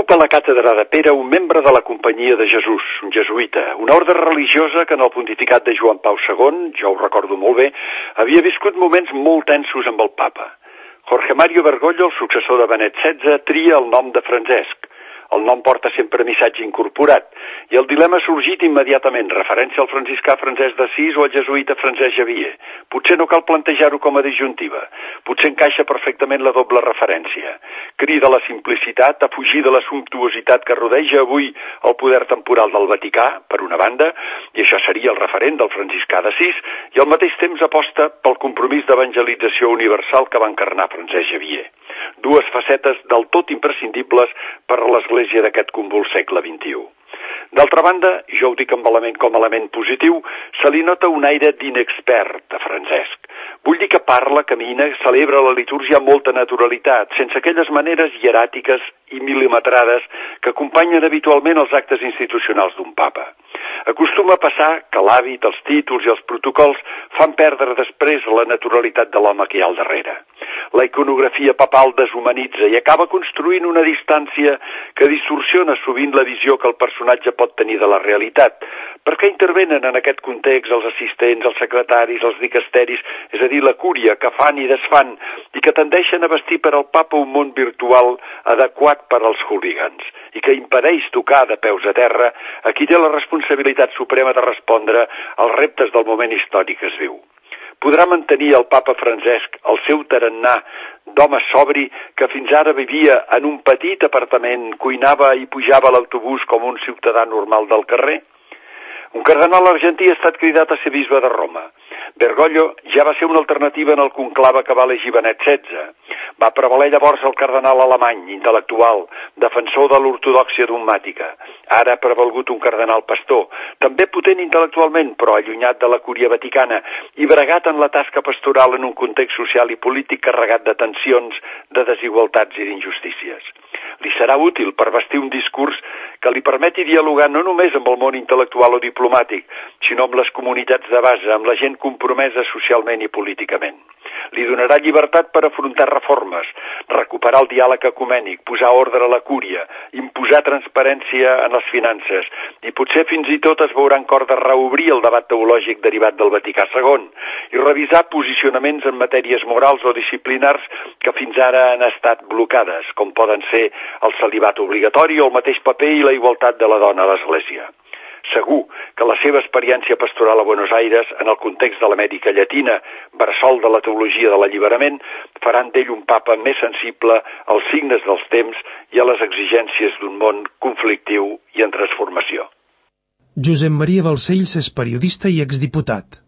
ocupa la càtedra de Pere un membre de la Companyia de Jesús, un jesuïta, una ordre religiosa que en el pontificat de Joan Pau II, jo ho recordo molt bé, havia viscut moments molt tensos amb el papa. Jorge Mario Bergoglio, el successor de Benet XVI, tria el nom de Francesc. El nom porta sempre missatge incorporat, i el dilema ha sorgit immediatament, referència al franciscà Francesc d'Assís o al jesuïta Francesc Xavier. Potser no cal plantejar-ho com a disjuntiva, potser encaixa perfectament la doble referència. Crida a la simplicitat, a fugir de la sumptuositat que rodeja avui el poder temporal del Vaticà, per una banda, i això seria el referent del franciscà d'Assís, i al mateix temps aposta pel compromís d'evangelització universal que va encarnar Francesc Xavier. Dues facetes del tot imprescindibles per a l'Església d'aquest convuls segle XXI. D'altra banda, jo ho dic com a element positiu, se li nota un aire d'inexpert a Francesc. Vull dir que parla, camina, celebra la litúrgia amb molta naturalitat, sense aquelles maneres hieràtiques i milimetrades que acompanyen habitualment els actes institucionals d'un papa. Acostuma a passar que l'hàbit, els títols i els protocols fan perdre després la naturalitat de l'home que hi ha al darrere. La iconografia papal deshumanitza i acaba construint una distància que distorsiona sovint la visió que el personatge pot tenir de la realitat. Per què intervenen en aquest context els assistents, els secretaris, els dicasteris, és a dir, la cúria, que fan i desfan, i que tendeixen a vestir per al papa un món virtual adequat per als hooligans, i que impedeix tocar de peus a terra a qui té la responsabilitat suprema de respondre als reptes del moment històric que es viu. Podrà mantenir el papa Francesc el seu tarannà d'home sobri que fins ara vivia en un petit apartament, cuinava i pujava a l'autobús com un ciutadà normal del carrer? Un cardenal argentí ha estat cridat a ser bisbe de Roma. Bergoglio ja va ser una alternativa en el conclave que va elegir Benet XVI. Va prevaler llavors el cardenal alemany, intel·lectual, defensor de l'ortodòxia dogmàtica. Ara ha prevalgut un cardenal pastor, també potent intel·lectualment, però allunyat de la cúria vaticana i bregat en la tasca pastoral en un context social i polític carregat de tensions, de desigualtats i d'injustícies. Li serà útil per vestir un discurs que li permeti dialogar no només amb el món intel·lectual o diplomàtic, sinó amb les comunitats de base, amb la gent compromesa socialment i políticament. Li donarà llibertat per afrontar reformes, recuperar el diàleg ecumènic, posar ordre a la cúria, imposar transparència en les finances i potser fins i tot es veurà en cor de reobrir el debat teològic derivat del Vaticà II i revisar posicionaments en matèries morals o disciplinars que fins ara han estat blocades, com poden ser el celibat obligatori o el mateix paper i la igualtat de la dona a l'Església. Segur que la seva experiència pastoral a Buenos Aires, en el context de l'Amèrica Llatina, bressol de la teologia de l'alliberament, faran d'ell un papa més sensible als signes dels temps i a les exigències d'un món conflictiu i en transformació. Josep Maria Balcells és periodista i exdiputat.